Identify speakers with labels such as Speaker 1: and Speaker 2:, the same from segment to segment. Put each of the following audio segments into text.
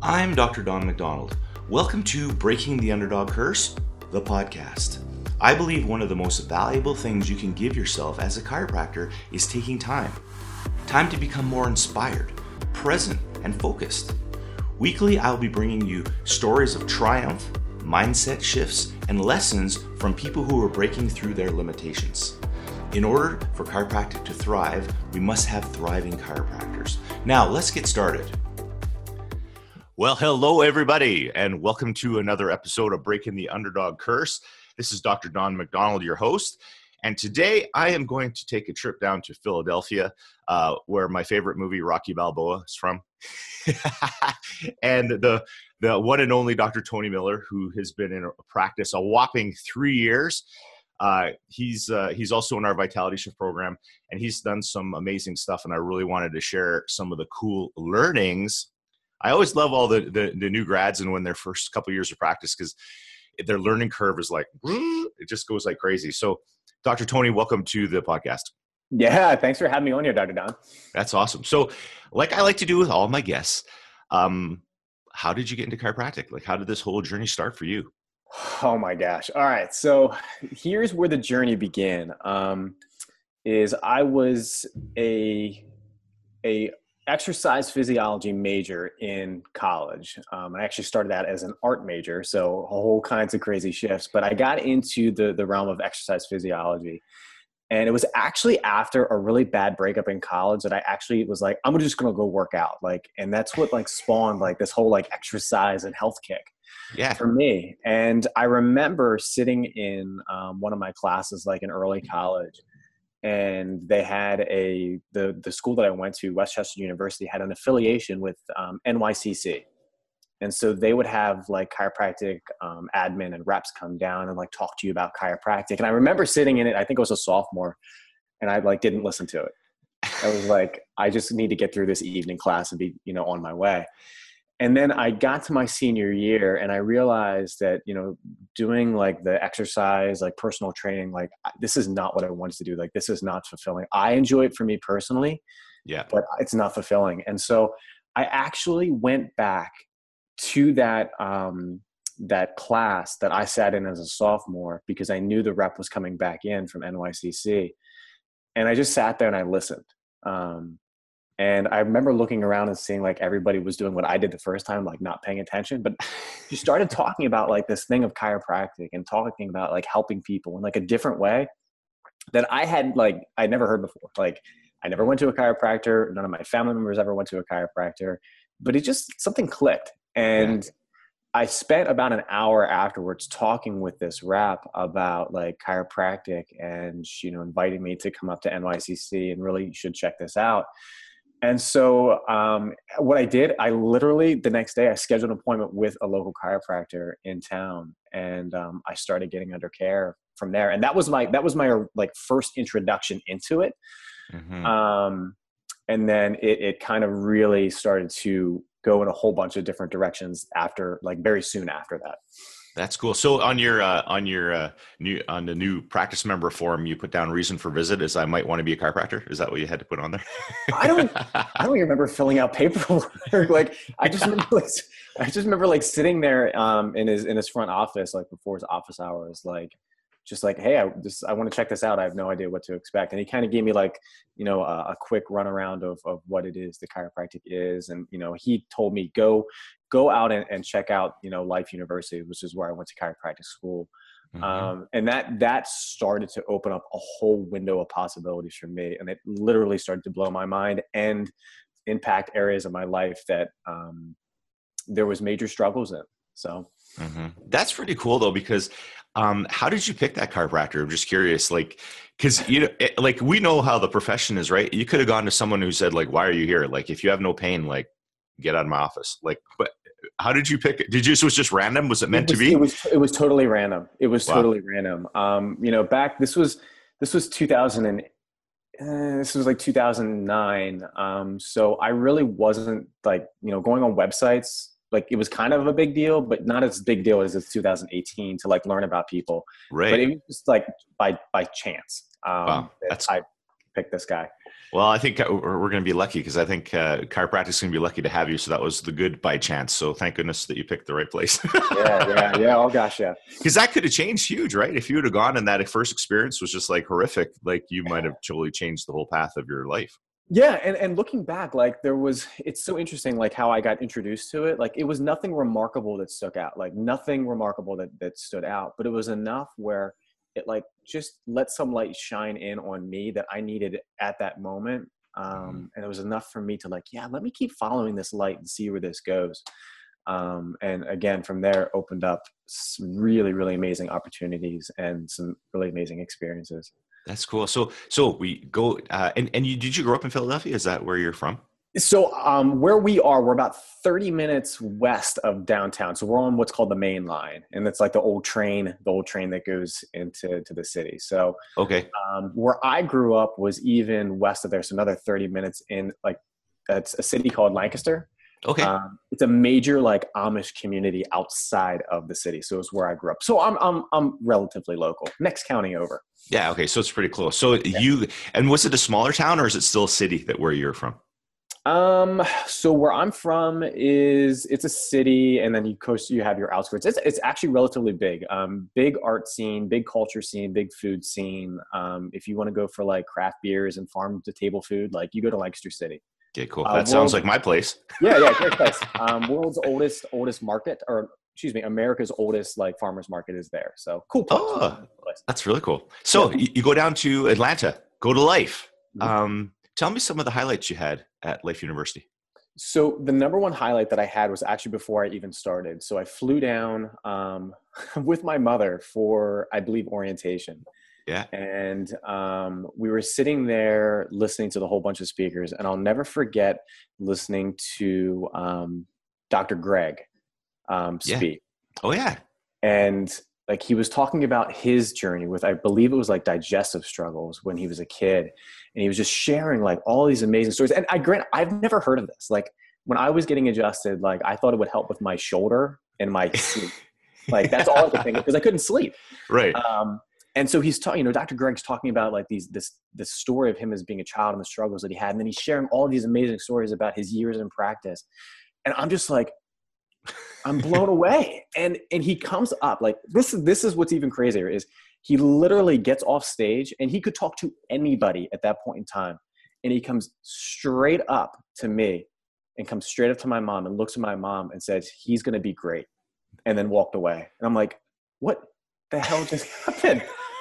Speaker 1: I'm Dr. Don McDonald. Welcome to Breaking the Underdog Curse, the podcast. I believe one of the most valuable things you can give yourself as a chiropractor is taking time. Time to become more inspired, present, and focused. Weekly, I'll be bringing you stories of triumph, mindset shifts, and lessons from people who are breaking through their limitations. In order for chiropractic to thrive, we must have thriving chiropractors. Now, let's get started. Well, hello, everybody, and welcome to another episode of Breaking the Underdog Curse. This is Dr. Don McDonald, your host, and today I am going to take a trip down to Philadelphia, where my favorite movie, Rocky Balboa, is from. And the one and only Dr. Tony Miller, who has been in practice a whopping 3 years. He's also in our Vitality Shift program, and he's done some amazing stuff, and I really wanted to share some of the cool learnings. I always love all the new grads and when their first couple of years of practice, because their learning curve is like, it just goes like crazy. So Dr. Tony, welcome to the podcast.
Speaker 2: Yeah, thanks for having me on here, Dr. Don.
Speaker 1: That's awesome. So like I like to do with all my guests, how did you get into chiropractic? Like, how did this whole journey start for you?
Speaker 2: Oh my gosh. All right. So here's where the journey began. Is I was a exercise physiology major in college. I actually started out as an art major, so a whole kinds of crazy shifts, but I got into the realm of exercise physiology. And it was actually after a really bad breakup in college that I actually was like, I'm just going to go work out. And that's what spawned this whole exercise and health kick for me. And I remember sitting in one of my classes, in early college, and they had the school that I went to, Westchester University, had an affiliation with NYCC. And so they would have chiropractic admin and reps come down and talk to you about chiropractic. And I remember sitting in it, I think I was a sophomore, and I didn't listen to it. I was like, I just need to get through this evening class and be, on my way. And then I got to my senior year and I realized that, doing the exercise, personal training, this is not what I wanted to do. This is not fulfilling. I enjoy it for me personally, but it's not fulfilling. And so I actually went back to that class that I sat in as a sophomore because I knew the rep was coming back in from NYCC. And I just sat there and I listened. And I remember looking around and seeing everybody was doing what I did the first time, not paying attention. But you started talking about this thing of chiropractic and talking about helping people in a different way that I had I'd never heard before. I never went to a chiropractor. None of my family members ever went to a chiropractor. But it just something clicked. And I spent about an hour afterwards talking with this rep about chiropractic, and she invited me to come up to NYCC and really you should check this out. And so what I did, I literally the next day I scheduled an appointment with a local chiropractor in town, and I started getting under care from there. And that was my first introduction into it. Mm-hmm. And then it kind of really started to go in a whole bunch of different directions after, very soon after that.
Speaker 1: That's cool. So on the new practice member form, you put down reason for visit is I might want to be a chiropractor. Is that what you had to put on there?
Speaker 2: I don't even remember filling out paperwork. I just remember sitting there in his front office, before his office hours, hey, I want to check this out. I have no idea what to expect. And he kind of gave me a quick runaround of what it is the chiropractic is. And, he told me, go out and check out, Life University, which is where I went to chiropractic school. Mm-hmm. And that started to open up a whole window of possibilities for me. And it literally started to blow my mind and impact areas of my life that there was major struggles in. So
Speaker 1: that's pretty cool though, because how did you pick that chiropractor? I'm just curious, because we know how the profession is, right? You could have gone to someone who said why are you here? If you have no pain, get out of my office. But how did you pick it? So it was just random? Was it meant to be?
Speaker 2: It was totally random. It was totally random. Back, this was 2000 and this was 2009. So I really wasn't going on websites. It was kind of a big deal, but not as big deal as it's 2018 to learn about people.
Speaker 1: Right.
Speaker 2: But it was just by chance.
Speaker 1: Wow.
Speaker 2: pick this guy.
Speaker 1: Well, I think we're going to be lucky because I think chiropractic is going to be lucky to have you. So that was the good by chance. So thank goodness that you picked the right place.
Speaker 2: Yeah. Oh gosh, yeah.
Speaker 1: Because that could have changed huge, right? If you would have gone and that first experience was just like horrific, like you might have totally changed the whole path of your life.
Speaker 2: Yeah, and looking back, like it's so interesting, like how I got introduced to it. Like it was nothing remarkable that stuck out, like nothing remarkable that stood out, but it was enough where it like just let some light shine in on me that I needed at that moment. And it was enough for me to like, yeah, let me keep following this light and see where this goes. And again, from there opened up some really, really amazing opportunities and some really amazing experiences.
Speaker 1: That's cool. So we go, and did you grow up in Philadelphia? Is that where you're from?
Speaker 2: So where we are, we're about 30 minutes west of downtown. So we're on what's called the main line. And it's like the old train that goes into the city. So
Speaker 1: okay.
Speaker 2: Where I grew up was even west of there. So another 30 minutes in like, it's a city called Lancaster.
Speaker 1: Okay.
Speaker 2: It's a major like Amish community outside of the city. So it's where I grew up. So I'm relatively local, next county over.
Speaker 1: Yeah. Okay. So it's pretty close. So and was it a smaller town or is it still a city where you're from?
Speaker 2: So where I'm from it's a city, and then you have your outskirts. It's actually relatively big. Big art scene, big culture scene, big food scene. If you want to go for like craft beers and farm to table food, like you go to Lancaster City.
Speaker 1: Okay, cool. That sounds like my place.
Speaker 2: Yeah, great place. World's oldest market, or excuse me, America's oldest like farmers market is there. So cool place.
Speaker 1: Oh, that's really cool. So you go down to Atlanta, go to Life. Tell me some of the highlights you had at Life University.
Speaker 2: So the number one highlight that I had was actually before I even started. So I flew down with my mother for, I believe, orientation.
Speaker 1: Yeah.
Speaker 2: And we were sitting there listening to the whole bunch of speakers. And I'll never forget listening to Dr. Greg speak.
Speaker 1: Oh, yeah.
Speaker 2: And like he was talking about his journey with, I believe it was like digestive struggles when he was a kid. And he was just sharing like all these amazing stories. And I've never heard of this. Like when I was getting adjusted, like I thought it would help with my shoulder and my sleep. Like that's all I could think of because I couldn't sleep.
Speaker 1: Right.
Speaker 2: And so he's talking, Dr. Greg's talking about like this story of him as being a child and the struggles that he had. And then he's sharing all these amazing stories about his years in practice. And I'm just like, I'm blown away. And he comes up like, this is what's even crazier is he literally gets off stage and he could talk to anybody at that point in time. And he comes straight up to me and comes straight up to my mom and looks at my mom and says, he's going to be great. And then walked away. And I'm like, what the hell just happened?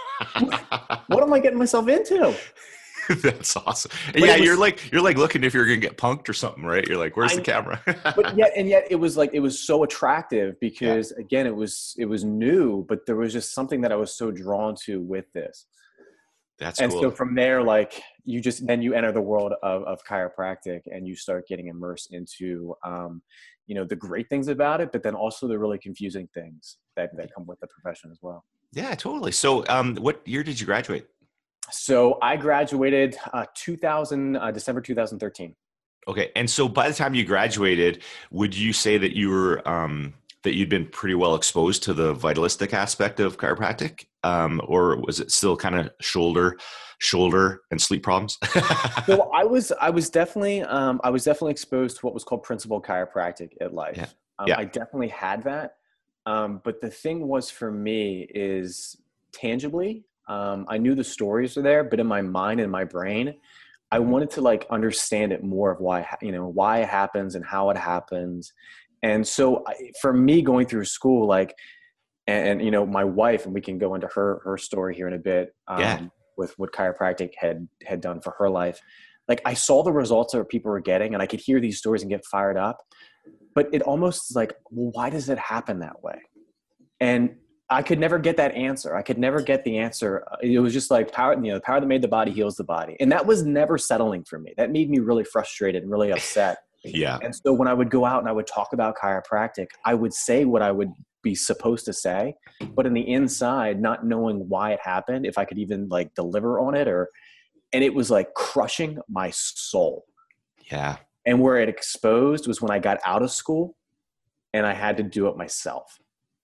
Speaker 2: What am I getting myself into?
Speaker 1: That's awesome. And yeah, you're like looking if you're gonna get punked or something, right? You're like, where's the camera?
Speaker 2: But yet it was so attractive because again, it was new, but there was just something that I was so drawn to with this.
Speaker 1: That's
Speaker 2: cool. So from there, like you enter the world of chiropractic and you start getting immersed into the great things about it, but then also the really confusing things that come with the profession as well.
Speaker 1: Yeah, totally. So what year did you graduate?
Speaker 2: So I graduated December 2013.
Speaker 1: Okay. And so by the time you graduated, would you say that you were that you'd been pretty well exposed to the vitalistic aspect of chiropractic? Or was it still kind of shoulder and sleep problems?
Speaker 2: So I was definitely exposed to what was called principled chiropractic at Life. I definitely had that. But the thing was for me is tangibly, I knew the stories were there, but in my mind and my brain, I wanted to like understand it more of why it happens and how it happens. And so for me going through school, like, and my wife, and we can go into her story here in a bit, with what chiropractic had done for her life. Like I saw the results that people were getting and I could hear these stories and get fired up, but it almost like, well, why does it happen that way? And I could never get that answer. I could never get the answer. It was just like power, the power that made the body heals the body. And that was never settling for me. That made me really frustrated and really upset.
Speaker 1: Yeah.
Speaker 2: And so when I would go out and I would talk about chiropractic, I would say what I would be supposed to say, but in the inside, not knowing why it happened, if I could even like deliver on it and it was like crushing my soul.
Speaker 1: Yeah.
Speaker 2: And where it exposed was when I got out of school and I had to do it myself.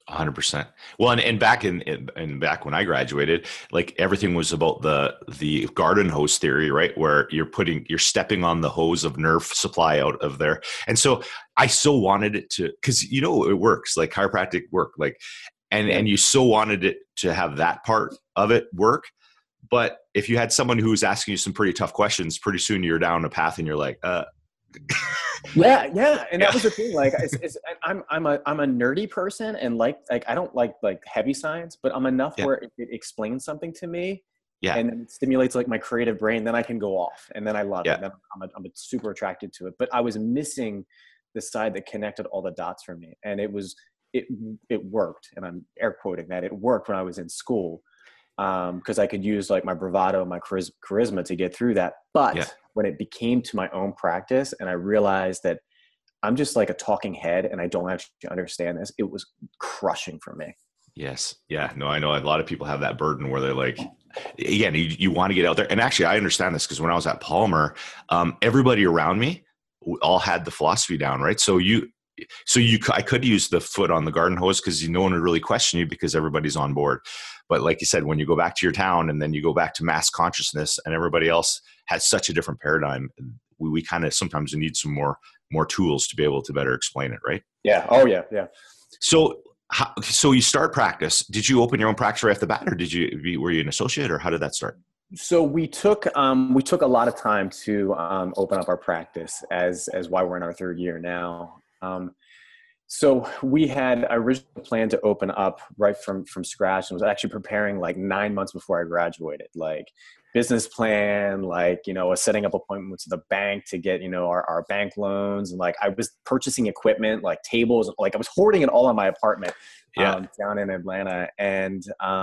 Speaker 1: 100%. Well, and back in back when I graduated, like everything was about the garden hose theory, right? Where you're stepping on the hose of Nerf supply out of there. And so I so wanted it to, because it works, like chiropractic work, like, and you so wanted it to have that part of it work. But if you had someone who was asking you some pretty tough questions, pretty soon you're down a path and you're like,
Speaker 2: yeah. And that was the thing. Like, I'm a nerdy person, and like I don't like heavy science, but I'm enough where it explains something to me, and then it stimulates like my creative brain. Then I can go off, and then I love it. Then I'm super attracted to it. But I was missing the side that connected all the dots for me, and it worked. And I'm air quoting that it worked when I was in school. Because I could use like my bravado, my charisma to get through that. But when it became to my own practice and I realized that I'm just like a talking head and I don't actually understand this, it was crushing for me.
Speaker 1: Yes. Yeah. No, I know a lot of people have that burden where they're like, again, you want to get out there. And actually I understand this because when I was at Palmer, everybody around me all had the philosophy down, right? I could use the foot on the garden hose because no one would really question you because everybody's on board. But like you said, when you go back to your town and then you go back to mass consciousness and everybody else has such a different paradigm, we kind of sometimes need some more tools to be able to better explain it, right?
Speaker 2: Yeah. Oh yeah. Yeah.
Speaker 1: So you start practice. Did you open your own practice right off the bat, or were you an associate, or how did that start?
Speaker 2: So we took a lot of time to open up our practice as why we're in our third year now. So we had originally planned to open up right from scratch, and was actually preparing like 9 months before I graduated, like business plan, like, setting up appointments with the bank to get, our bank loans. And like, I was purchasing equipment, like tables, like I was hoarding it all in my apartment down in Atlanta. And,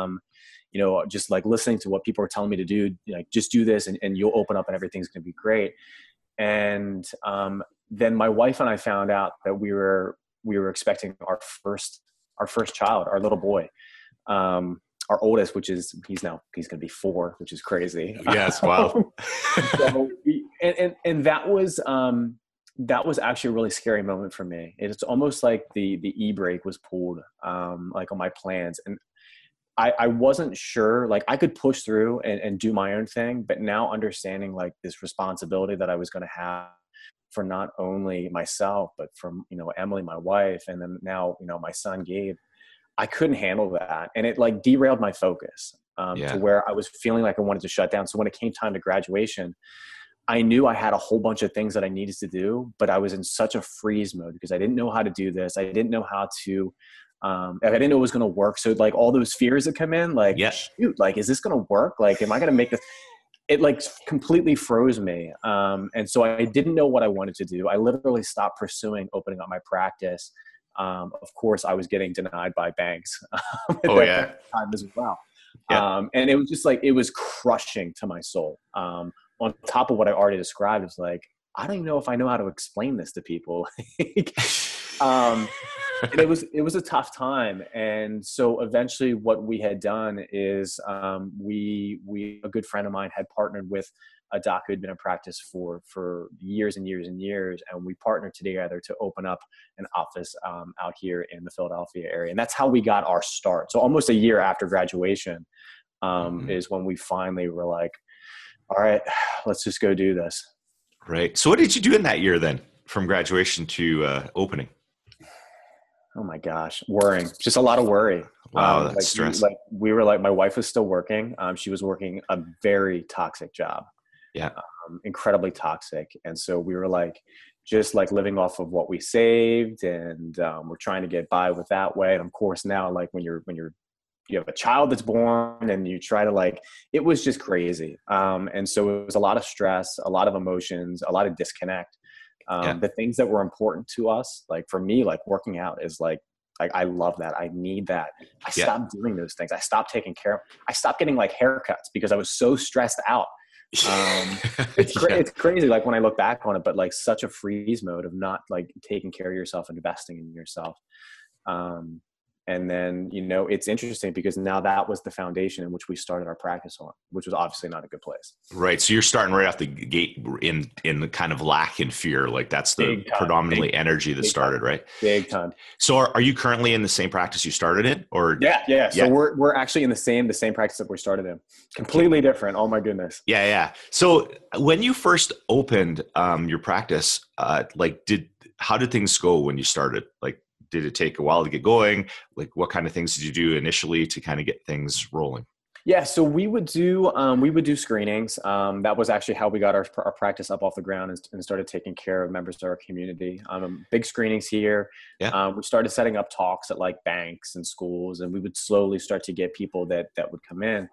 Speaker 2: just like listening to what people were telling me to do, like, just do this and you'll open up and everything's going to be great. And, then my wife and I found out that we were expecting our first child, our little boy, our oldest, he's going to be 4, which is crazy.
Speaker 1: Yes. Wow.
Speaker 2: And that was actually a really scary moment for me. It's almost like the e-brake was pulled, like on my plans. And I wasn't sure, like I could push through and do my own thing, but now understanding like this responsibility that I was going to have for not only myself, but from, Emily, my wife, and then now, my son, Gabe, I couldn't handle that. And it like derailed my focus to where I was feeling like I wanted to shut down. So when it came time to graduation, I knew I had a whole bunch of things that I needed to do, but I was in such a freeze mode because I didn't know how to do this. I didn't know how to, I didn't know it was going to work. So like all those fears that come in, like, shoot, like, is this going to work? Like, am I going to make this? It like completely froze me. And so I didn't know what I wanted to do. I literally stopped pursuing opening up my practice. Of course I was getting denied by banks at that time as well. And it was just like, it was crushing to my soul. On top of what I already described, it's like, I don't even know if I know how to explain this to people. And it was a tough time. And so eventually what we had done is a good friend of mine had partnered with a doc who had been in practice for years and years and years. And we partnered together to open up an office out here in the Philadelphia area. And that's how we got our start. So almost a year after graduation is when we finally were like, all right, let's just go do this.
Speaker 1: Right. So what did you do in that year then, from graduation to opening?
Speaker 2: Oh my gosh, worrying. Just a lot of worry.
Speaker 1: Wow, that's stress.
Speaker 2: We were like, my wife was still working. She was working a very toxic job.
Speaker 1: Yeah.
Speaker 2: Incredibly toxic. And so we were like, just like living off of what we saved, and we're trying to get by with that way. And of course now, like when you have a child that's born and you try to like, it was just crazy. And so it was a lot of stress, a lot of emotions, a lot of disconnect. The things that were important to us, like for me, like working out is like I love that. I need that. I stopped doing those things. I stopped taking care. I stopped getting like haircuts because I was so stressed out. It's crazy. Like when I look back on it, but like such a freeze mode of not like taking care of yourself, investing in yourself. And then, it's interesting because now that was the foundation in which we started our practice on, which was obviously not a good place.
Speaker 1: Right. So you're starting right off the gate in the kind of lack and fear. Like that's the
Speaker 2: Big time.
Speaker 1: predominantly energy that started,
Speaker 2: time.
Speaker 1: right?
Speaker 2: Big time.
Speaker 1: So are you currently in the same practice you started in, or?
Speaker 2: Yeah. So we're actually in the same practice that we started in. Completely different. Oh my goodness.
Speaker 1: Yeah. So when you first opened your practice, how did things go when you started? Like, did it take a while to get going? Like, what kind of things did you do initially to kind of get things rolling?
Speaker 2: Yeah, so we would do screenings. That was actually how we got our practice up off the ground and started taking care of members of our community. Big screenings here.
Speaker 1: Yeah.
Speaker 2: We started setting up talks at like banks and schools, and we would slowly start to get people that would come in.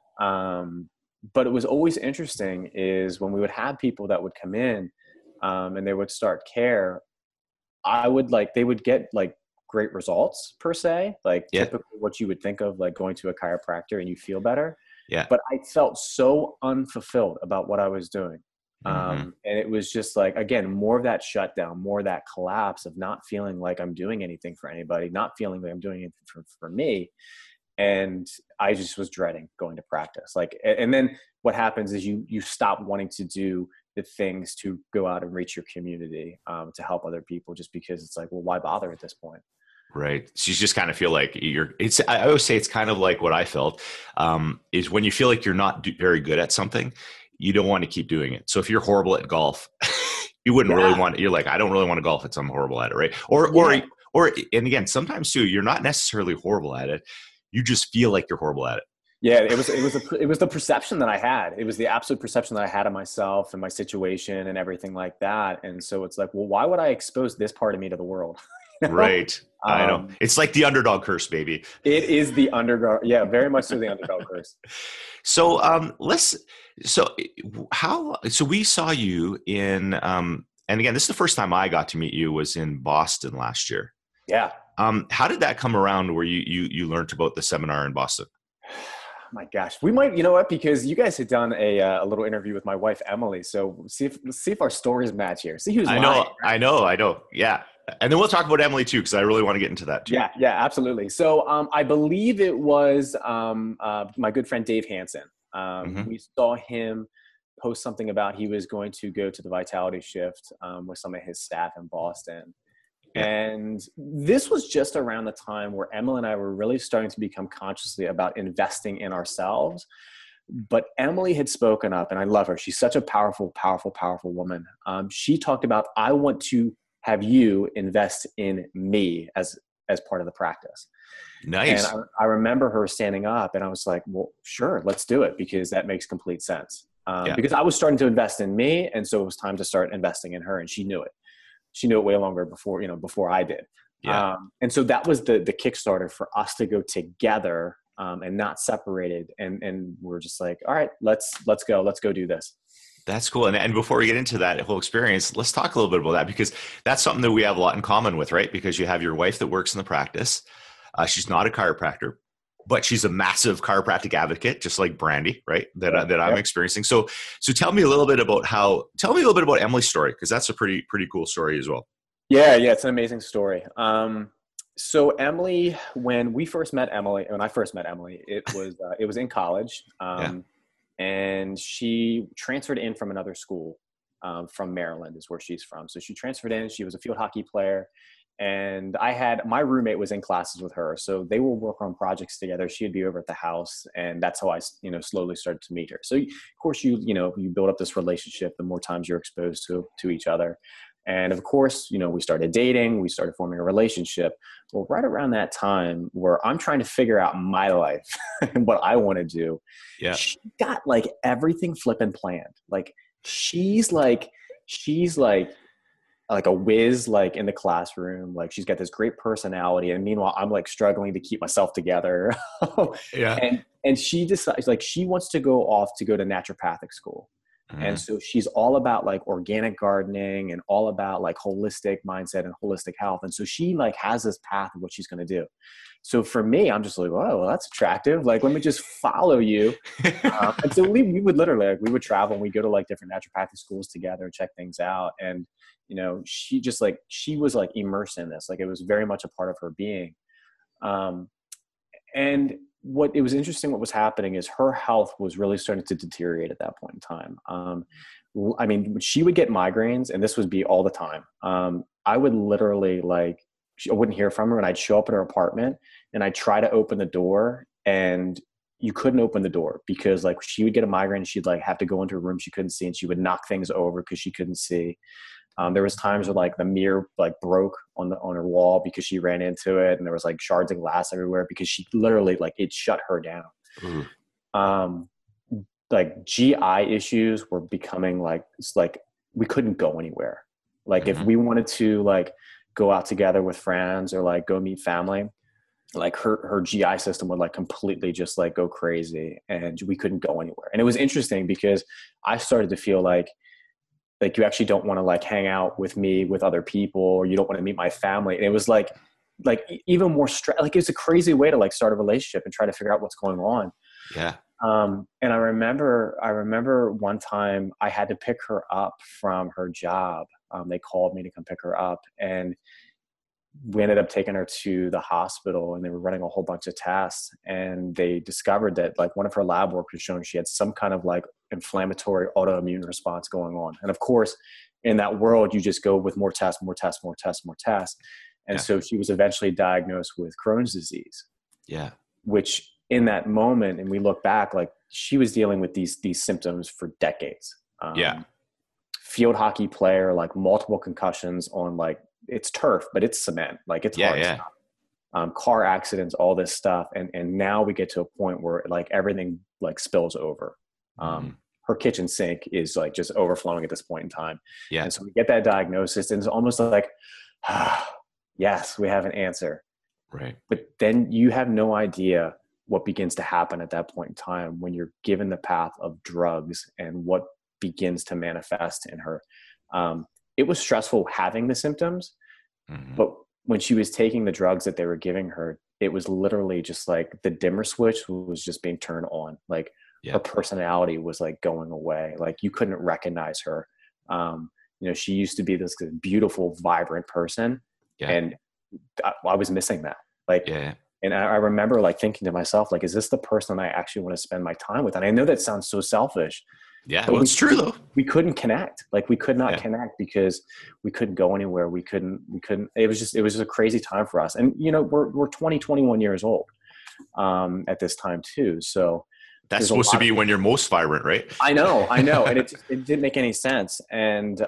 Speaker 2: But it was always interesting is when we would have people that would come in, and they would start care. They would get like great results per se, like typically what you would think of like going to a chiropractor and you feel better.
Speaker 1: Yeah.
Speaker 2: But I felt so unfulfilled about what I was doing. And it was just like, again, more of that shutdown, more of that collapse of not feeling like I'm doing anything for anybody, not feeling like I'm doing anything for me. And I just was dreading going to practice. Like, and then what happens is you stop wanting to do the things to go out and reach your community, to help other people, just because it's like, well, why bother at this point?
Speaker 1: Right. So you just kind of feel like I always say it's kind of like what I felt, is when you feel like you're not very good at something, you don't want to keep doing it. So if you're horrible at golf, you wouldn't really want, you're like, I don't really want to golf if I'm horrible at it. Right. Or, and again, sometimes too, you're not necessarily horrible at it. You just feel like you're horrible at it.
Speaker 2: Yeah, it was the perception that I had. It was the absolute perception that I had of myself and my situation and everything like that. And so it's like, well, why would I expose this part of me to the world?
Speaker 1: Right. I know. It's like the underdog curse, baby.
Speaker 2: It is the underdog. Yeah, very much so the underdog curse.
Speaker 1: So so we saw you in, and again, this is the first time I got to meet you was in Boston last year.
Speaker 2: Yeah.
Speaker 1: How did that come around where you learned about the seminar in Boston?
Speaker 2: My gosh, we might, you know what, because you guys had done a little interview with my wife, Emily. So see if our stories match here. See who's lying.
Speaker 1: I know. Yeah. And then we'll talk about Emily too, because I really want to get into that too.
Speaker 2: Yeah, absolutely. So I believe it was my good friend, Dave Hansen. We saw him post something about he was going to go to the Vitality Shift with some of his staff in Boston. And this was just around the time where Emily and I were really starting to become consciously about investing in ourselves. But Emily had spoken up, and I love her. She's such a powerful, powerful, powerful woman. She talked about, I want to have you invest in me as part of the practice.
Speaker 1: Nice.
Speaker 2: And I remember her standing up, and I was like, well, sure, let's do it, because that makes complete sense. Because I was starting to invest in me, and so it was time to start investing in her, and she knew it. She knew it way longer before I did. Yeah. And so that was the Kickstarter for us to go together and not separated. And we're just like, all right, let's go do this.
Speaker 1: That's cool. And before we get into that whole experience, let's talk a little bit about that, because that's something that we have a lot in common with, right? Because you have your wife that works in the practice. She's not a chiropractor, but she's a massive chiropractic advocate, just like Brandy, right? That I'm experiencing. So tell me a little bit about Emily's story, because that's a pretty cool story as well.
Speaker 2: Yeah, it's an amazing story. So Emily, when I first met Emily, it was in college, and she transferred in from another school, from Maryland is where she's from. So she transferred in. She was a field hockey player. And my roommate was in classes with her. So they will work on projects together. She'd be over at the house. And that's how I, slowly started to meet her. So of course you build up this relationship, the more times you're exposed to each other. And of course, we started dating, we started forming a relationship. Well, right around that time where I'm trying to figure out my life and what I want to do, she got like everything flipping planned. Like she's like a whiz, like in the classroom, like she's got this great personality. And meanwhile, I'm like struggling to keep myself together. And she decides like she wants to go off to go to naturopathic school. And so she's all about like organic gardening and all about like holistic mindset and holistic health. And so she like has this path of what she's going to do. So for me, I'm just like, oh, well, that's attractive. Like, let me just follow you. And so we would literally, like, we would travel and we'd go to like different naturopathic schools together and check things out. And, she was like immersed in this. Like it was very much a part of her being. And what it was interesting, what was happening is her health was really starting to deteriorate at that point in time. I mean, she would get migraines, and this would be all the time. I would literally I wouldn't hear from her, and I'd show up at her apartment and I'd try to open the door, and you couldn't open the door because like she would get a migraine and she'd like have to go into a room she couldn't see, and she would knock things over because she couldn't see. There was times where like the mirror like broke on her wall because she ran into it, and there was like shards of glass everywhere because she literally like it shut her down. Like GI issues were becoming like, it's like we couldn't go anywhere. Like if we wanted to like go out together with friends or like go meet family, like her GI system would like completely just like go crazy, and we couldn't go anywhere. And it was interesting because I started to feel like you actually don't want to like hang out with me with other people, or you don't want to meet my family. And it was like even more stress. Like it was a crazy way to like start a relationship and try to figure out what's going on.
Speaker 1: Yeah.
Speaker 2: And I remember one time I had to pick her up from her job. They called me to come pick her up, and we ended up taking her to the hospital, and they were running a whole bunch of tests, and they discovered that like one of her lab work was showing she had some kind of like inflammatory autoimmune response going on. And of course, in that world, you just go with more tests. And so she was eventually diagnosed with Crohn's disease.
Speaker 1: Yeah.
Speaker 2: Which in that moment, and we look back, like she was dealing with these symptoms for decades. Field hockey player, like multiple concussions on like, it's turf, but it's cement. Like it's hard stuff. Car accidents, all this stuff. And now we get to a point where like everything like spills over. Her kitchen sink is like just overflowing at this point in time.
Speaker 1: Yeah.
Speaker 2: And so we get that diagnosis, and it's almost like, yes, we have an answer.
Speaker 1: Right.
Speaker 2: But then you have no idea what begins to happen at that point in time when you're given the path of drugs and what begins to manifest in her. It was stressful having the symptoms, but when she was taking the drugs that they were giving her, it was literally just like the dimmer switch was just being turned on. Like her personality was like going away. Like you couldn't recognize her. She used to be this beautiful, vibrant person. And I was missing that. And I remember like thinking to myself, like, is this the person I actually want to spend my time with? And I know that sounds so selfish.
Speaker 1: Yeah, well, it's true though.
Speaker 2: We couldn't connect. Like we could not connect because we couldn't go anywhere. We couldn't, it was just a crazy time for us. And, we're 20, 21 years old at this time too. So
Speaker 1: that's supposed to be when you're most vibrant, right?
Speaker 2: I know. And it didn't make any sense. And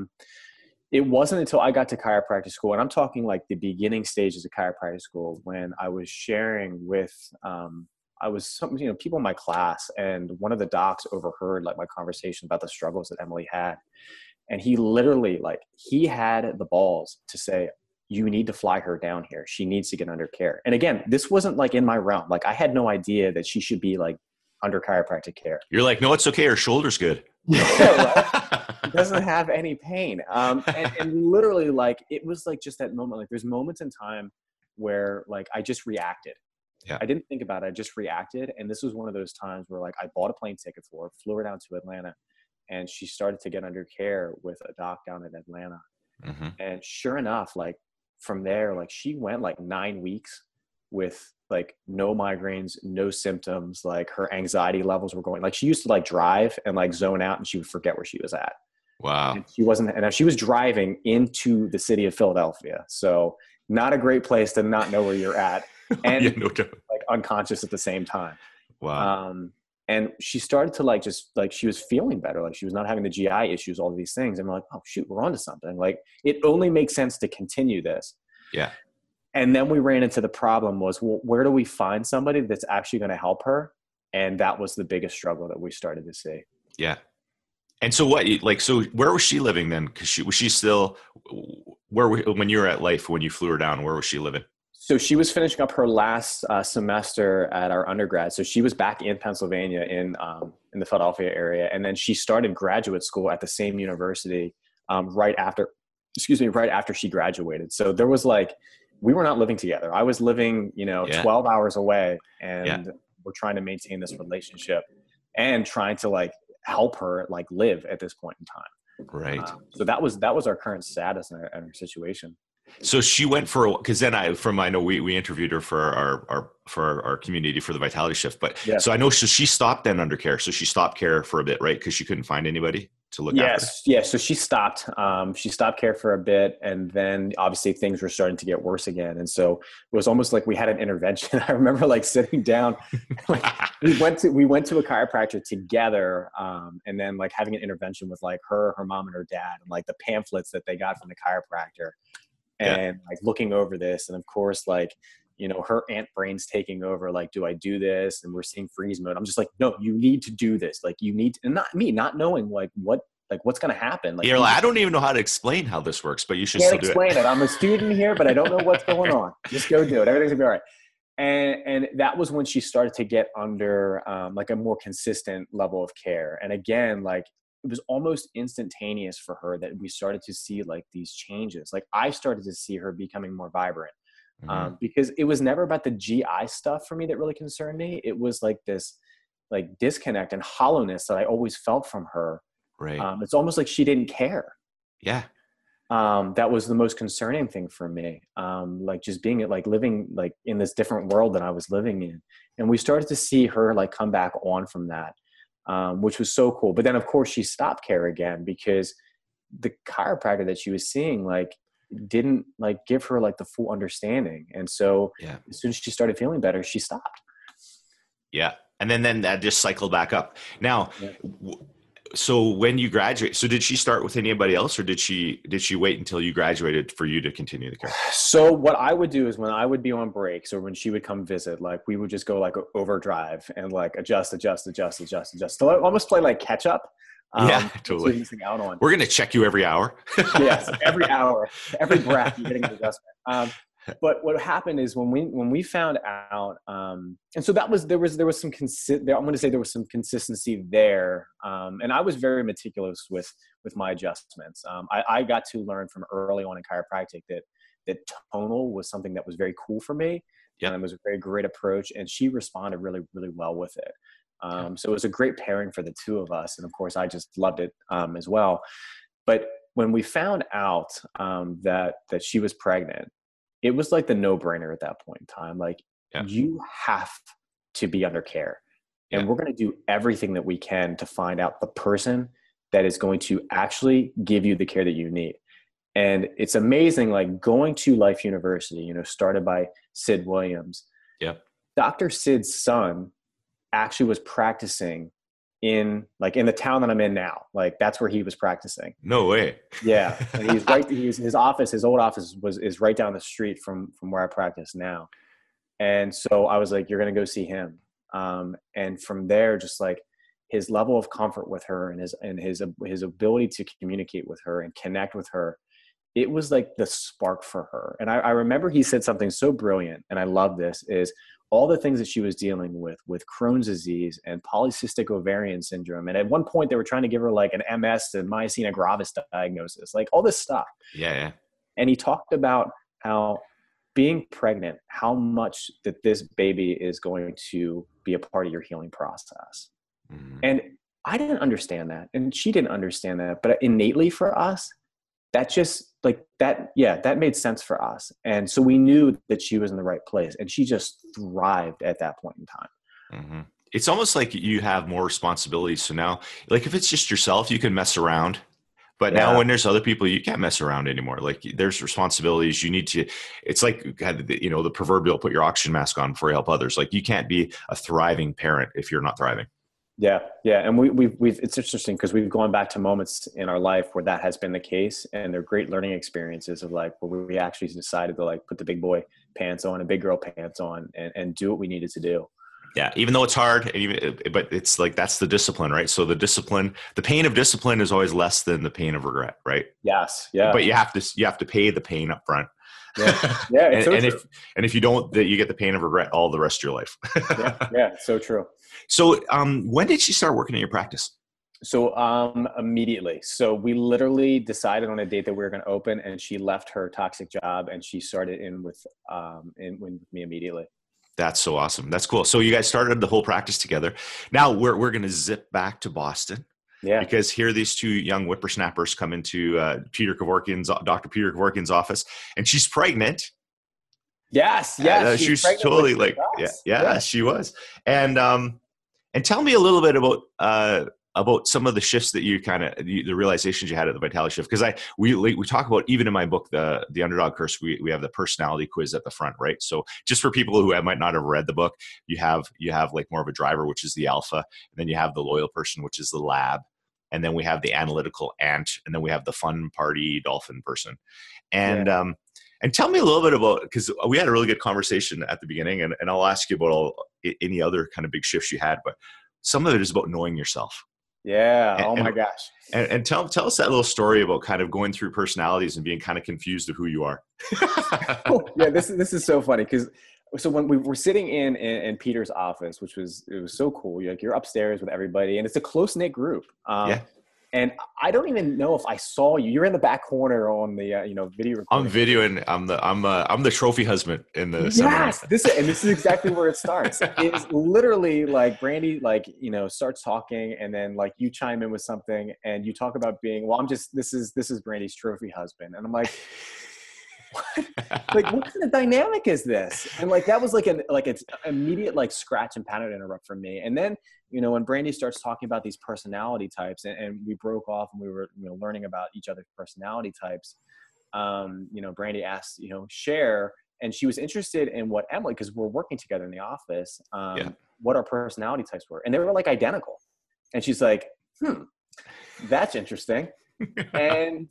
Speaker 2: it wasn't until I got to chiropractic school, and I'm talking like the beginning stages of chiropractic school, when I was sharing with, people in my class, and one of the docs overheard like my conversation about the struggles that Emily had. And he literally he had the balls to say, you need to fly her down here. She needs to get under care. And again, this wasn't like in my realm. Like I had no idea that she should be like under chiropractic care.
Speaker 1: You're like, no, it's okay. Her shoulder's good.
Speaker 2: Right? It doesn't have any pain. And literally like, it was like just that moment, like there's moments in time where like, I just reacted.
Speaker 1: Yeah.
Speaker 2: I didn't think about it. I just reacted. And this was one of those times where like, I bought a plane ticket for her, flew her down to Atlanta, and she started to get under care with a doc down in Atlanta. And sure enough, like from there, like she went like 9 weeks with like no migraines, no symptoms. Like her anxiety levels were going, like she used to like drive and like zone out, and she would forget where she was at.
Speaker 1: Wow.
Speaker 2: And she was driving into the city of Philadelphia. So not a great place to not know where you're at. And like unconscious at the same time.
Speaker 1: Wow.
Speaker 2: And she started to like, just like, she was feeling better. Like she was not having the GI issues, all of these things. And we're like, oh shoot, we're onto something. Like it only makes sense to continue this.
Speaker 1: Yeah.
Speaker 2: And then we ran into the problem was, well, where do we find somebody that's actually going to help her? And that was the biggest struggle that we started to see.
Speaker 1: Yeah. And so where was she living then? Cause was she still when you were at Life, when you flew her down, where was she living?
Speaker 2: So she was finishing up her last semester at our undergrad. So she was back in Pennsylvania in the Philadelphia area. And then she started graduate school at the same university right after she graduated. So there was like, we were not living together. I was living, 12 hours away, and we're trying to maintain this relationship and trying to like help her like live at this point in time.
Speaker 1: Right.
Speaker 2: So that was our current status and our situation.
Speaker 1: So she went because then I know we interviewed her for our community for the Vitality Shift, but
Speaker 2: Yeah.
Speaker 1: so I know she stopped then under care. So she stopped care for a bit, right? Because she couldn't find anybody to look after her.
Speaker 2: Yes. Yeah. So she stopped. She stopped care for a bit, and then obviously things were starting to get worse again. And so it was almost like we had an intervention. I remember like sitting down, like we went to a chiropractor together, and then like having an intervention with like her mom, and her dad, and like the pamphlets that they got from the chiropractor, and like looking over this, and of course like, you know, her aunt brain's taking over, like, do I do this? And we're seeing freeze mode. I'm just like, no, you need to do this. Like you need to, and not me, not knowing like what's going to happen. Like,
Speaker 1: You're like, I don't even know how to explain how this works, but you should
Speaker 2: can't
Speaker 1: still
Speaker 2: explain
Speaker 1: do it.
Speaker 2: I'm a student here, but I don't know what's going on. Just go do it. Everything's gonna be all right. And that was when she started to get under like a more consistent level of care. And again, like it was almost instantaneous for her that we started to see like these changes. Like I started to see her becoming more vibrant. Because it was never about the GI stuff for me that really concerned me. It was like this like disconnect and hollowness that I always felt from her.
Speaker 1: Right.
Speaker 2: It's almost like she didn't care.
Speaker 1: Yeah.
Speaker 2: That was the most concerning thing for me. Like just being like living like in this different world that I was living in. And we started to see her like come back on from that, which was so cool. But then of course she stopped care again because the chiropractor that she was seeing like didn't like give her like the full understanding. And so as soon as she started feeling better, she stopped.
Speaker 1: Yeah. And then that just cycled back up. Now, so when you graduate, so did she start with anybody else, or did she wait until you graduated for you to continue the care?
Speaker 2: So what I would do is when I would be on breaks or when she would come visit, like we would just go like overdrive and like adjust. So I almost play like catch up.
Speaker 1: Yeah, totally.
Speaker 2: Out on.
Speaker 1: We're going to check you every hour.
Speaker 2: Yes, every hour, every breath, you're getting an adjustment. But what happened is when we found out, and so there was some I'm going to say there was some consistency there, and I was very meticulous with my adjustments. I got to learn from early on in chiropractic that tonal was something that was very cool for me. And it was a very great approach, and she responded really, really well with it. So it was a great pairing for the two of us. And of course I just loved it, as well. But when we found out, that she was pregnant, it was like the no-brainer at that point in time. Like you have to be under care, and we're going to do everything that we can to find out the person that is going to actually give you the care that you need. And it's amazing, like going to Life University, you know, started by Sid Williams. Dr. Sid's son actually was practicing in the town that I'm in now. Like that's where he was practicing.
Speaker 1: No way.
Speaker 2: Yeah. And his old office is right down the street from where I practice now. And so I was like, you're going to go see him. And from there, just like his level of comfort with her and his ability to communicate with her and connect with her, it was like the spark for her. And I remember he said something so brilliant, and I love this, is all the things that she was dealing with Crohn's disease and polycystic ovarian syndrome. And at one point they were trying to give her like an MS and myasthenia gravis diagnosis, like all this stuff.
Speaker 1: Yeah.
Speaker 2: And he talked about how being pregnant, how much that this baby is going to be a part of your healing process. And I didn't understand that. And she didn't understand that, but innately for us, that just like that, that made sense for us. And so we knew that she was in the right place, and she just thrived at that point in time.
Speaker 1: It's almost like you have more responsibilities. So now, like if it's just yourself, you can mess around. But now when there's other people, you can't mess around anymore. Like there's responsibilities. You need to, it's like, you know, the proverbial put your oxygen mask on before you help others. Like you can't be a thriving parent if you're not thriving.
Speaker 2: Yeah. And we've it's interesting because we've gone back to moments in our life where that has been the case, and they're great learning experiences of like where we actually decided to like put the big boy pants on and big girl pants on and do what we needed to do.
Speaker 1: Yeah. Even though it's hard, but it's like, that's the discipline, right? So the pain of discipline is always less than the pain of regret, right?
Speaker 2: Yes. Yeah.
Speaker 1: But you have to pay the pain up front.
Speaker 2: Yeah.
Speaker 1: If you don't, that you get the pain of regret all the rest of your life.
Speaker 2: Yeah. So true.
Speaker 1: So when did she start working in your practice?
Speaker 2: So immediately. So we literally decided on a date that we were going to open, and she left her toxic job and she started in with me immediately.
Speaker 1: That's so awesome. That's cool. So you guys started the whole practice together. Now we're going to zip back to Boston.
Speaker 2: Yeah.
Speaker 1: because here these two young whippersnappers come into Dr. Peter Kevorkian's office, and she's pregnant.
Speaker 2: Yes. Yes. She
Speaker 1: She
Speaker 2: was
Speaker 1: was
Speaker 2: pregnant
Speaker 1: totally
Speaker 2: with
Speaker 1: like, yeah,
Speaker 2: us.
Speaker 1: yeah, she was. And tell me a little bit about some of the shifts that you the realizations you had at the Vitality Shift. Because we talk about, even in my book, the Underdog Curse, we have the personality quiz at the front, right? So just for people who might not have read the book, you have like more of a driver, which is the alpha, and then you have the loyal person, which is the lab, and then we have the analytical ant, and then we have the fun party dolphin person. And
Speaker 2: Yeah.
Speaker 1: and tell me a little bit about, because we had a really good conversation at the beginning, and I'll ask you about any other kind of big shifts you had, but some of it is about knowing yourself.
Speaker 2: Yeah.
Speaker 1: And,
Speaker 2: Oh my
Speaker 1: and,
Speaker 2: gosh.
Speaker 1: and tell us that little story about kind of going through personalities and being kind of confused of who you are.
Speaker 2: Yeah, this is so funny, because so when we were sitting in Peter's office, it was so cool. You're upstairs with everybody, and it's a close knit group.
Speaker 1: Yeah.
Speaker 2: And I don't even know if I saw you. You're in the back corner on the video recording.
Speaker 1: I'm videoing. I'm the trophy husband in the
Speaker 2: Yes,
Speaker 1: seminar.
Speaker 2: this is exactly where it starts. It's literally like Brandy, starts talking, and then like you chime in with something, and you talk about being, well, this is Brandy's trophy husband, and I'm like, what? Like, what kind of dynamic is this? And like that was it's immediate like scratch and pattern interrupt for me. And then when Brandy starts talking about these personality types, and we broke off and we were learning about each other's personality types. Brandy asked share, and she was interested in what Emily, because we're working together in the office, what our personality types were, and they were like identical. And she's like, that's interesting. And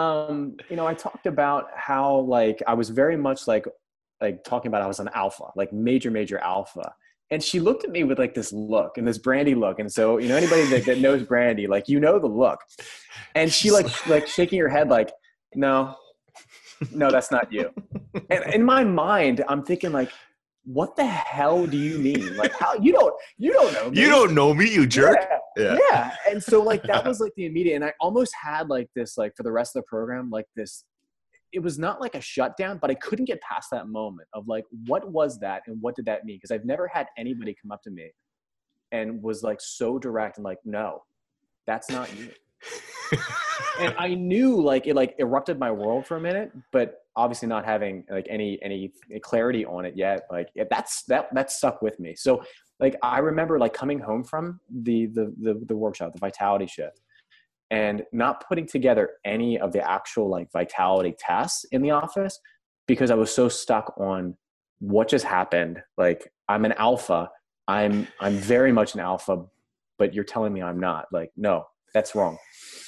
Speaker 2: I talked about how like I was very much like talking about I was an alpha, like major alpha. And she looked at me with like this look, and this Brandy look. And so, anybody that knows Brandy, like, the look. And she like shaking her head like, no, that's not you. And in my mind, I'm thinking like, what the hell do you mean? Like, how you don't know me.
Speaker 1: You don't know me, you jerk.
Speaker 2: Yeah. And so like that was like the immediate, and I almost had like this, like for the rest of the program, like this, it was not like a shutdown, but I couldn't get past that moment of like, what was that? And what did that mean? Because I've never had anybody come up to me and was like so direct and like, no, that's not you. And I knew like it like erupted my world for a minute, but obviously not having like any clarity on it yet. Like that stuck with me. So like I remember like coming home from the workshop, the Vitality Shift, and not putting together any of the actual like vitality tests in the office, because I was so stuck on what just happened. Like, I'm an alpha. I'm very much an alpha, but you're telling me I'm not. Like, no, that's wrong.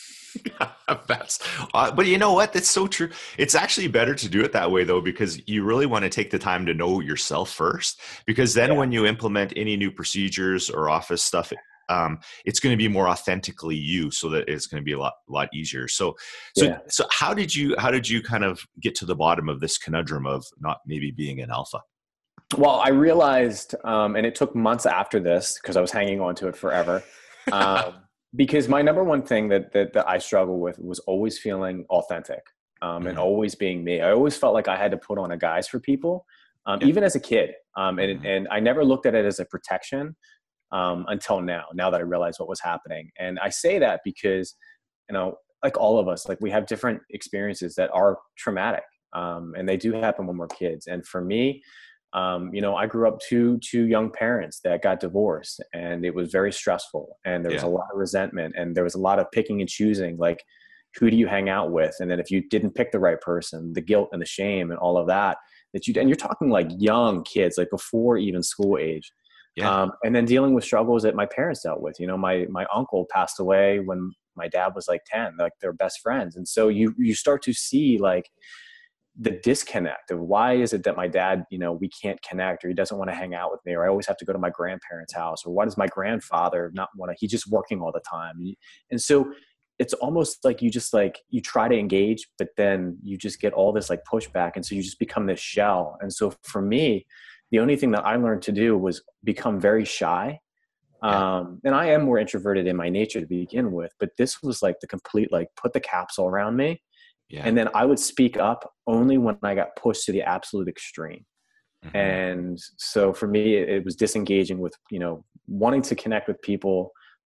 Speaker 1: But you know what? That's so true. It's actually better to do it that way though, because you really want to take the time to know yourself first, because then when you implement any new procedures or office stuff, it's going to be more authentically you, so that it's going to be a lot easier. So how did you kind of get to the bottom of this conundrum of not maybe being an alpha?
Speaker 2: Well, I realized, and it took months after this, because I was hanging on to it forever. Because my number one thing that I struggle with was always feeling authentic, and always being me. I always felt like I had to put on a guise for people, even as a kid. And I never looked at it as a protection until now that I realized what was happening. And I say that because, like all of us, like we have different experiences that are traumatic, and they do happen when we're kids. And for me, I grew up to young parents that got divorced, and it was very stressful, and there was a lot of resentment, and there was a lot of picking and choosing, like, who do you hang out with? And then if you didn't pick the right person, the guilt and the shame and all of that and you're talking like young kids, like before even school age. And then dealing with struggles that my parents dealt with. My uncle passed away when my dad was like 10, like they're best friends. And so you start to see like the disconnect of why is it that my dad, we can't connect, or he doesn't want to hang out with me, or I always have to go to my grandparents' house, or why does my grandfather not want to, he's just working all the time. And so it's almost like you try to engage, but then you just get all this like pushback. And so you just become this shell. And so for me, the only thing that I learned to do was become very shy. And I am more introverted in my nature to begin with, but this was like the complete, like, put the capsule around me. And then I would speak up only when I got pushed to the absolute extreme. And so for me, it was disengaging with, wanting to connect with people,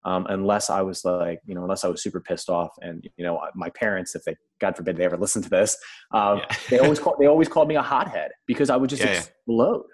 Speaker 2: unless I was like, unless I was super pissed off. And, my parents, if they, God forbid they ever listen to this, they always called me a hothead because I would just explode.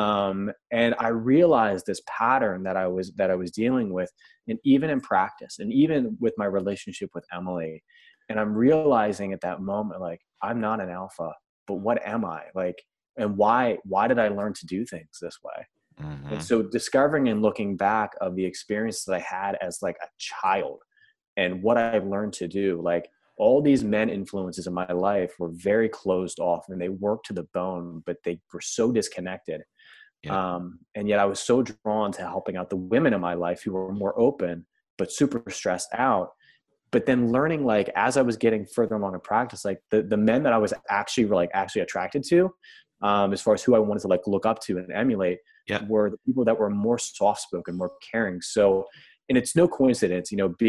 Speaker 2: And I realized this pattern that I was dealing with, and even in practice and even with my relationship with Emily. And I'm realizing at that moment, like, I'm not an alpha, but what am I? Like, and why did I learn to do things this way?
Speaker 1: Mm-hmm.
Speaker 2: And so discovering and looking back of the experience that I had as like a child and what I've learned to do, like all these men influences in my life were very closed off and they worked to the bone, but they were so disconnected.
Speaker 1: Yeah.
Speaker 2: And yet I was so drawn to helping out the women in my life who were more open, but super stressed out. But then learning, like, as I was getting further along in practice, like the men that I was actually attracted to, as far as who I wanted to like look up to and emulate, were the people that were more soft-spoken, more caring. So, and it's no coincidence,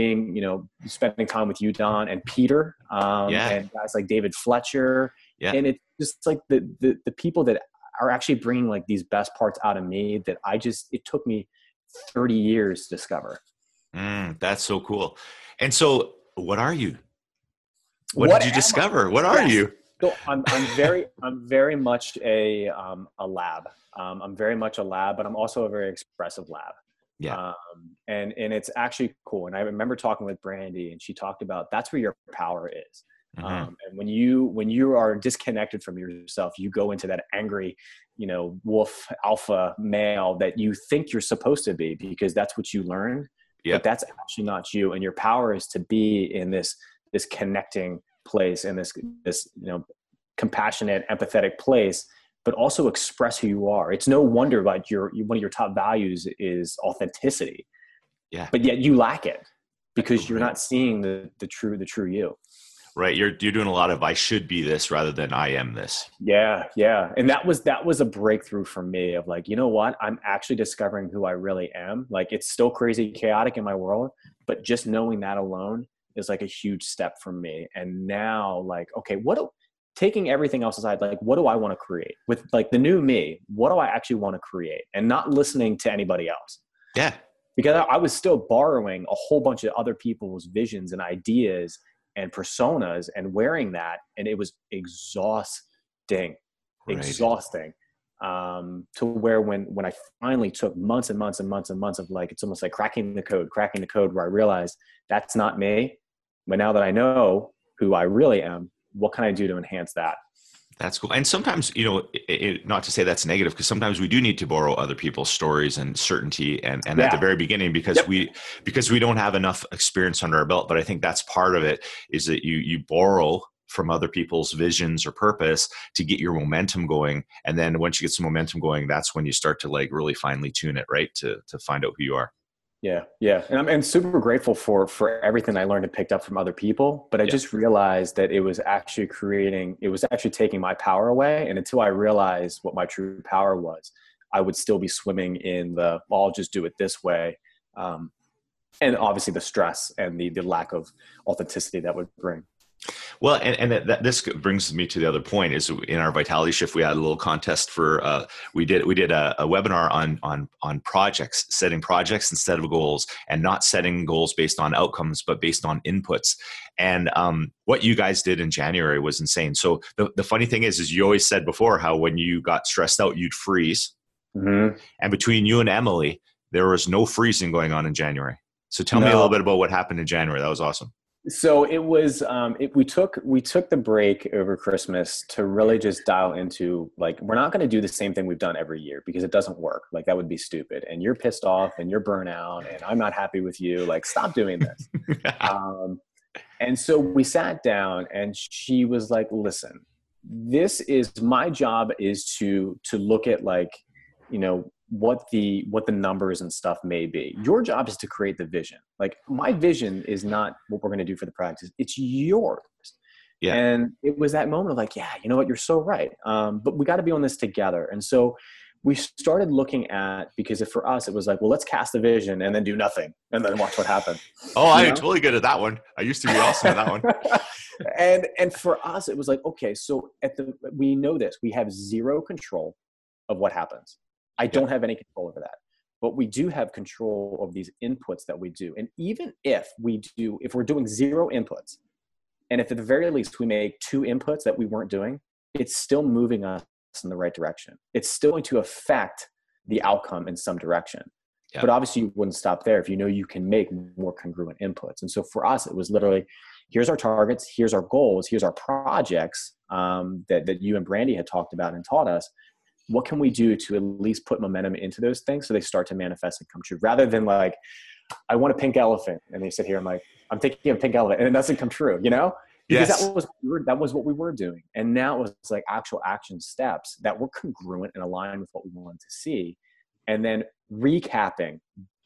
Speaker 2: spending time with you, Don, and Peter, and guys like David Fletcher. Yeah. And it's just like the people that are actually bringing like these best parts out of me that it took me 30 years to discover.
Speaker 1: That's so cool. And so what are you? What did you discover? What are you?
Speaker 2: So I'm very much a lab. I'm very much a lab, but I'm also a very expressive lab.
Speaker 1: Yeah.
Speaker 2: And it's actually cool. And I remember talking with Brandy, and she talked about that's where your power is. Mm-hmm. And when you are disconnected from yourself, you go into that angry, wolf alpha male that you think you're supposed to be because that's what you learned. But that's actually not you. And your power is to be in this connecting place and this compassionate, empathetic place, but also express who you are. It's no wonder like one of your top values is authenticity. Yeah. But yet you lack it because you're not seeing the true you.
Speaker 1: Right. You're doing a lot of I should be this rather than I am this.
Speaker 2: Yeah. Yeah. And that was a breakthrough for me of like, you know what? I'm actually discovering who I really am. Like it's still crazy chaotic in my world, but just knowing that alone is like a huge step for me. And now like, okay, taking everything else aside, like what do I want to create with like the new me? What do I actually want to create? And not listening to anybody else. Yeah. Because I was still borrowing a whole bunch of other people's visions and ideas and personas and wearing that. And it was exhausting, to where when I finally took months and months and months and months of like, it's almost like cracking the code where I realized that's not me. But now that I know who I really am, what can I do to enhance that?
Speaker 1: That's cool. And sometimes, not to say that's negative, because sometimes we do need to borrow other people's stories and certainty and at the very beginning, because we don't have enough experience under our belt. But I think that's part of it is that you borrow from other people's visions or purpose to get your momentum going. And then once you get some momentum going, that's when you start to like really finely tune it, right? To find out who you are.
Speaker 2: Yeah. Yeah. And I'm super grateful for everything I learned and picked up from other people, but I just realized that it was actually taking my power away. And until I realized what my true power was, I would still be swimming in I'll just do it this way. And obviously the stress and the lack of authenticity that would bring.
Speaker 1: Well, and this brings me to the other point is in our Vitality Shift, we had a little contest for, we did a webinar on projects, setting projects instead of goals and not setting goals based on outcomes, but based on inputs. And what you guys did in January was insane. So the funny thing is you always said before how when you got stressed out, you'd freeze. Mm-hmm. And between you and Emily, there was no freezing going on in January. So tell me a little bit about what happened in January. That was awesome.
Speaker 2: So it was, we took the break over Christmas to really just dial into like, we're not going to do the same thing we've done every year because it doesn't work. Like that would be stupid. And you're pissed off and you're burnt out and I'm not happy with you. Like, stop doing this. And so we sat down and she was like, listen, my job is to look at like, what the numbers and stuff may be. Your job is to create the vision. Like my vision is not what we're going to do for the practice. It's yours. Yeah. And it was that moment of like, yeah, you know what? You're so right. But we got to be on this together. And so we started looking at, because for us, it was like, well, let's cast a vision and then do nothing and then watch what happens.
Speaker 1: Oh, I'm totally good at that one. I used to be awesome at that one.
Speaker 2: And for us, it was like, okay, so we know this, we have zero control of what happens. I don't have any control over that. but we do have control of these inputs that we do. And even if we're doing 0 inputs, and if at the very least we make 2 inputs that we weren't doing, it's still moving us in the right direction. It's still going to affect the outcome in some direction. Yeah. But obviously you wouldn't stop there if you know you can make more congruent inputs. And so for us, it was literally, here's our targets, here's our goals, here's our projects that you and Brandy had talked about and taught us. What can we do to at least put momentum into those things so they start to manifest and come true, rather than like, I want a pink elephant. And they sit here, I'm like, I'm thinking of pink elephant, and it doesn't come true, you know? Because
Speaker 1: yes.
Speaker 2: that was what we were doing. And now it was like actual action steps that were congruent and aligned with what we wanted to see. And then recapping,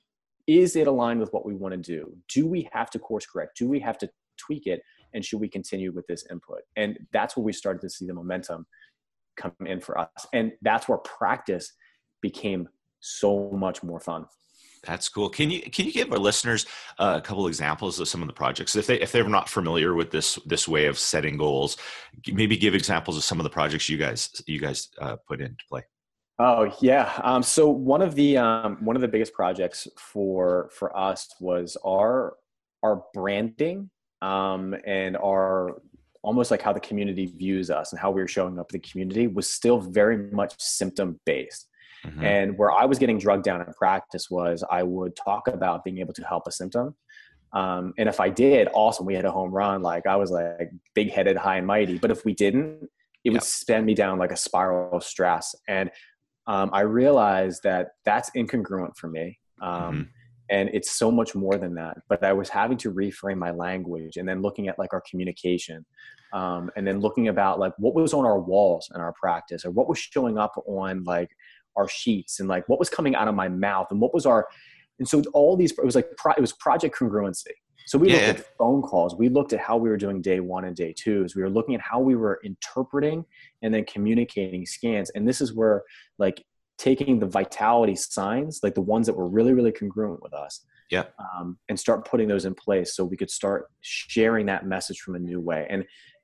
Speaker 2: is it aligned with what we want to do? Do we have to course correct? Do we have to tweak it? And should we continue with this input? And that's where we started to see the momentum come in for us. And that's where practice became so much more fun.
Speaker 1: That's cool. Can you give our listeners a couple examples of some of the projects if they're not familiar with this way of setting goals? Maybe give examples of some of the projects you guys put into play.
Speaker 2: Oh yeah. So one of the biggest projects for us was our branding and our almost like how the community views us and how we were showing up in the community was still very much symptom based. Mm-hmm. And where I was getting drugged down in practice was I would talk about being able to help a symptom. And if I did, awesome, we had a home run. Like I was like big headed, high and mighty. But if we didn't, it would send me down like a spiral of stress. And I realized that that's incongruent for me. Mm-hmm. And it's so much more than that. But I was having to reframe my language and then looking at like our communication and then looking about like what was on our walls in our practice or what was showing up on like our sheets and like what was coming out of my mouth and what was and so all these, it was like, it was project congruency. So we looked at phone calls. We looked at how we were doing day 1 and day 2s. We were looking at how we were interpreting and then communicating scans. And this is where like taking the vitality signs, like the ones that were really, really congruent with us, and start putting those in place so we could start sharing that message from a new way. And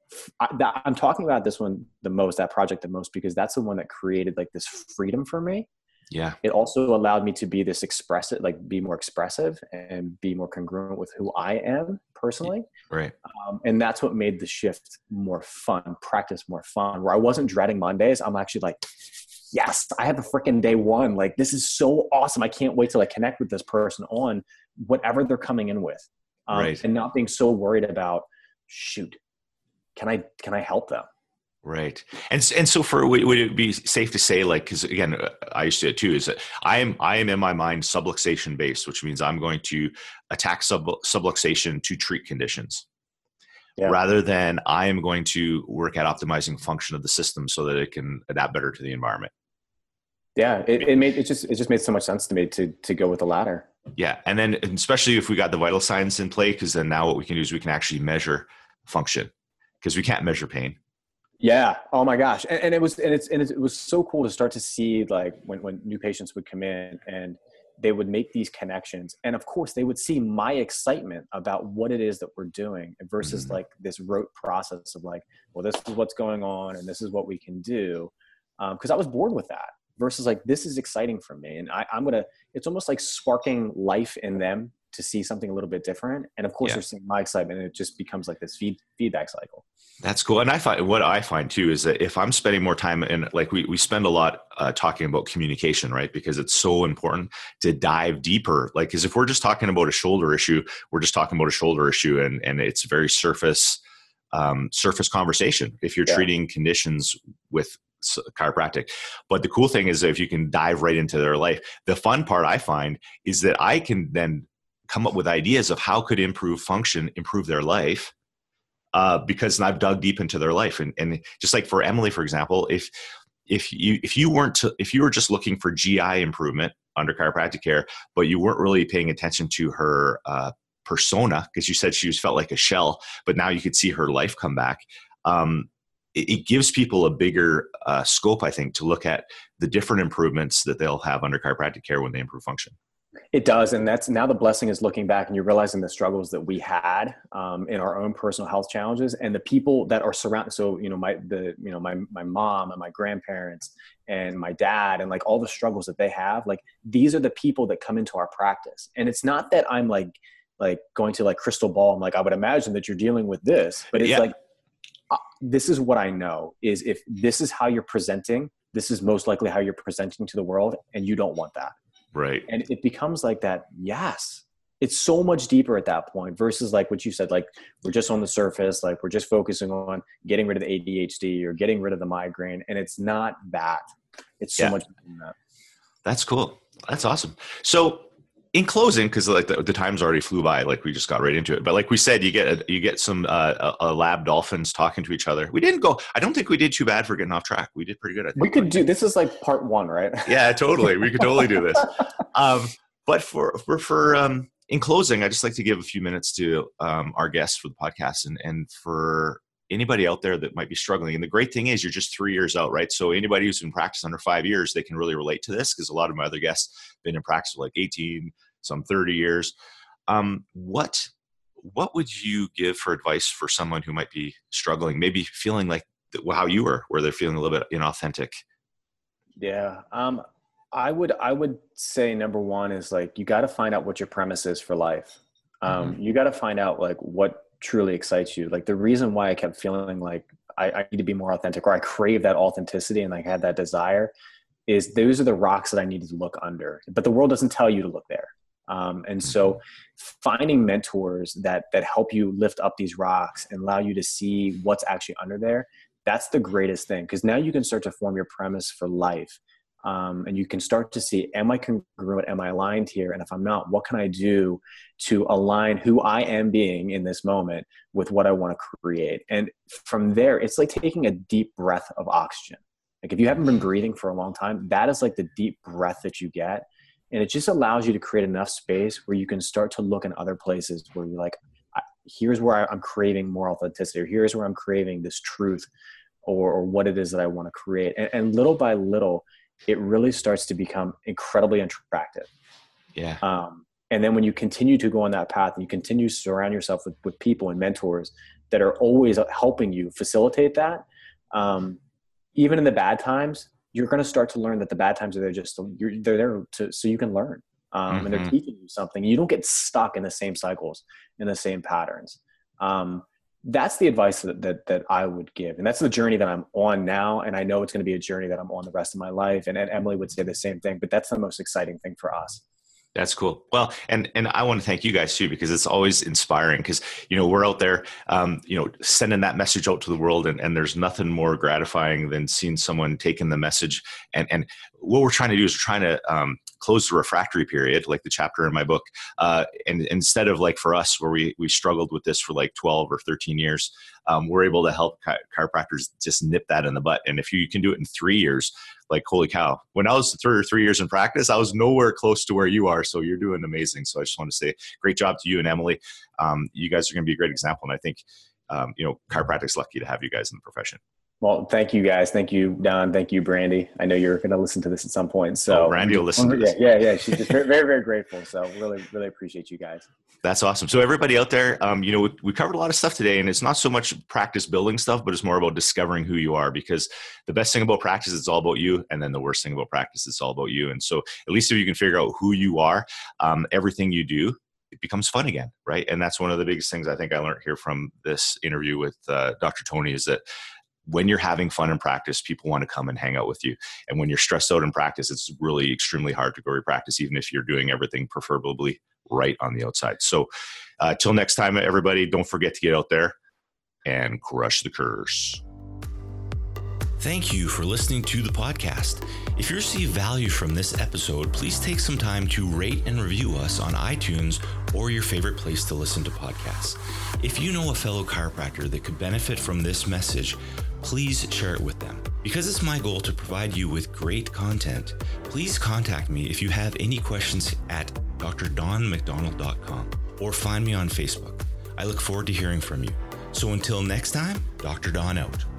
Speaker 2: I'm talking about this one that project the most, because that's the one that created like this freedom for me. Yeah. It also allowed me to be be more expressive and be more congruent with who I am personally.
Speaker 1: Right.
Speaker 2: And that's what made the shift more fun, practice more fun, where I wasn't dreading Mondays. I'm actually like, yes, I have a freaking day 1. Like, this is so awesome. I can't wait to like connect with this person on whatever they're coming in with. And not being so worried about, shoot, can I help them?
Speaker 1: Right. And so would it be safe to say, like, because again, I used to do it too, is that I am in my mind subluxation based, which means I'm going to attack subluxation to treat conditions rather than I am going to work at optimizing function of the system so that it can adapt better to the environment.
Speaker 2: Yeah. It just made so much sense to me to go with the latter.
Speaker 1: Yeah. And then especially if we got the vital signs in play, because then now what we can do is we can actually measure function, because we can't measure pain.
Speaker 2: Yeah. Oh my gosh. And it was so cool to start to see like when new patients would come in and they would make these connections. And of course they would see my excitement about what it is that we're doing versus like this rote process of like, well, this is what's going on and this is what we can do. Cause I was bored with that versus like, this is exciting for me. And it's almost like sparking life in them to see something a little bit different. And of course they're seeing my excitement and it just becomes like this feedback cycle.
Speaker 1: That's cool. And what I find too is that if I'm spending more time and like we spend a lot talking about communication, right? Because it's so important to dive deeper. Like, because if we're just talking about a shoulder issue, we're just talking about a shoulder issue and it's very surface conversation if you're treating conditions with chiropractic. But the cool thing is that if you can dive right into their life, the fun part I find is that I can then come up with ideas of how could improve function, improve their life, because I've dug deep into their life. And just like for Emily, for example, if you were just looking for GI improvement under chiropractic care, but you weren't really paying attention to her persona, because you said she felt like a shell, but now you could see her life come back. It gives people a bigger scope, I think, to look at the different improvements that they'll have under chiropractic care when they improve function.
Speaker 2: It does. And that's now the blessing is looking back and you're realizing the struggles that we had in our own personal health challenges and the people that are surrounded. So, my mom and my grandparents and my dad and like all the struggles that they have, like these are the people that come into our practice. And it's not that I'm like going to like crystal ball. I'm like, I would imagine that you're dealing with this, but it's like, this is what I know is if this is how you're presenting, this is most likely how you're presenting to the world. And you don't want that.
Speaker 1: Right.
Speaker 2: And it becomes like that. Yes. It's so much deeper at that point versus like what you said, like we're just on the surface, like we're just focusing on getting rid of the ADHD or getting rid of the migraine. And it's not that. It's so much more than that. That's
Speaker 1: cool. That's awesome. So in closing, because like the time's already flew by, like we just got right into it. But like we said, you get some lab dolphins talking to each other. I don't think we did too bad for getting off track. We did pretty good. I think
Speaker 2: we could do this is like part 1, right?
Speaker 1: Yeah, totally. We could totally do this. But for in closing, I just like to give a few minutes to our guests for the podcast and for anybody out there that might be struggling. And the great thing is you're just 3 years out, right? So anybody who's in practice under 5 years, they can really relate to this because a lot of my other guests have been in practice for like 18, some 30 years. What would you give for advice for someone who might be struggling, maybe feeling like how you were, where they're feeling a little bit inauthentic?
Speaker 2: Yeah. I would say number 1 is like, you got to find out what your premise is for life. You got to find out like what truly excites you. Like the reason why I kept feeling like I need to be more authentic or I crave that authenticity and like had that desire is those are the rocks that I needed to look under, but the world doesn't tell you to look there. And so finding mentors that help you lift up these rocks and allow you to see what's actually under there, that's the greatest thing. Because now you can start to form your premise for life. And you can start to see, am I congruent? Am I aligned here? And if I'm not, what can I do to align who I am being in this moment with what I want to create? And from there, it's like taking a deep breath of oxygen. Like if you haven't been breathing for a long time, that is like the deep breath that you get. And it just allows you to create enough space where you can start to look in other places where you're like, here's where I'm craving more authenticity, or here's where I'm craving this truth or what it is that I want to create. And little by little, it really starts to become incredibly attractive.
Speaker 1: Yeah.
Speaker 2: And then when you continue to go on that path and you continue to surround yourself with people and mentors that are always helping you facilitate that, even in the bad times, you're going to start to learn that the bad times are they're there so you can learn. And they're teaching you something. You don't get stuck in the same cycles, in the same patterns. That's the advice that I would give. And that's the journey that I'm on now. And I know it's going to be a journey that I'm on the rest of my life. And Emily would say the same thing, but that's the most exciting thing for us.
Speaker 1: That's cool. Well, and I want to thank you guys too, because it's always inspiring because, we're out there, sending that message out to the world and there's nothing more gratifying than seeing someone taking the message. And what we're trying to do is we're trying to close the refractory period, like the chapter in my book. And instead of like for us, where we struggled with this for like 12 or 13 years, we're able to help chiropractors just nip that in the butt. And if you can do it in 3 years, like, holy cow, when I was 3 years in practice, I was nowhere close to where you are. So you're doing amazing. So I just want to say great job to you and Emily. You guys are going to be a great example. And I think, chiropractic's lucky to have you guys in the profession.
Speaker 2: Well, thank you guys. Thank you, Don. Thank you, Brandy. I know you're going to listen to this at some point. So
Speaker 1: Brandy will listen to this.
Speaker 2: Yeah. She's just very, very, very grateful. So really, really appreciate you guys.
Speaker 1: That's awesome. So everybody out there, we covered a lot of stuff today, and it's not so much practice building stuff, but it's more about discovering who you are, because the best thing about practice is it's all about you. And then the worst thing about practice is it's all about you. And so at least if you can figure out who you are, everything you do, it becomes fun again. Right. And that's one of the biggest things I think I learned here from this interview with Dr. Tony is that when you're having fun in practice, people want to come and hang out with you. And when you're stressed out in practice, it's really extremely hard to go to practice, even if you're doing everything preferably right on the outside. So till next time, everybody, don't forget to get out there and crush the curse. Thank you for listening to the podcast. If you receive value from this episode, please take some time to rate and review us on iTunes or your favorite place to listen to podcasts. If you know a fellow chiropractor that could benefit from this message, please share it with them. Because it's my goal to provide you with great content, please contact me if you have any questions at drdonmcdonald.com or find me on Facebook. I look forward to hearing from you. So until next time, Dr. Don out.